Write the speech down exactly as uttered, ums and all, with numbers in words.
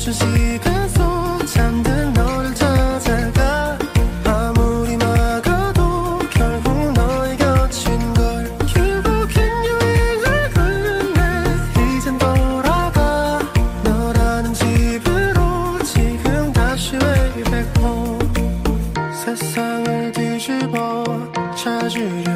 멈춘 시간 속 잠든 너를 찾아가 아무리 막아도 결국 너의 곁인 걸 결국엔 여행을 끝내 이젠 돌아가 너라는 집으로 지금 다시 way back home 세상을 뒤집어 찾으려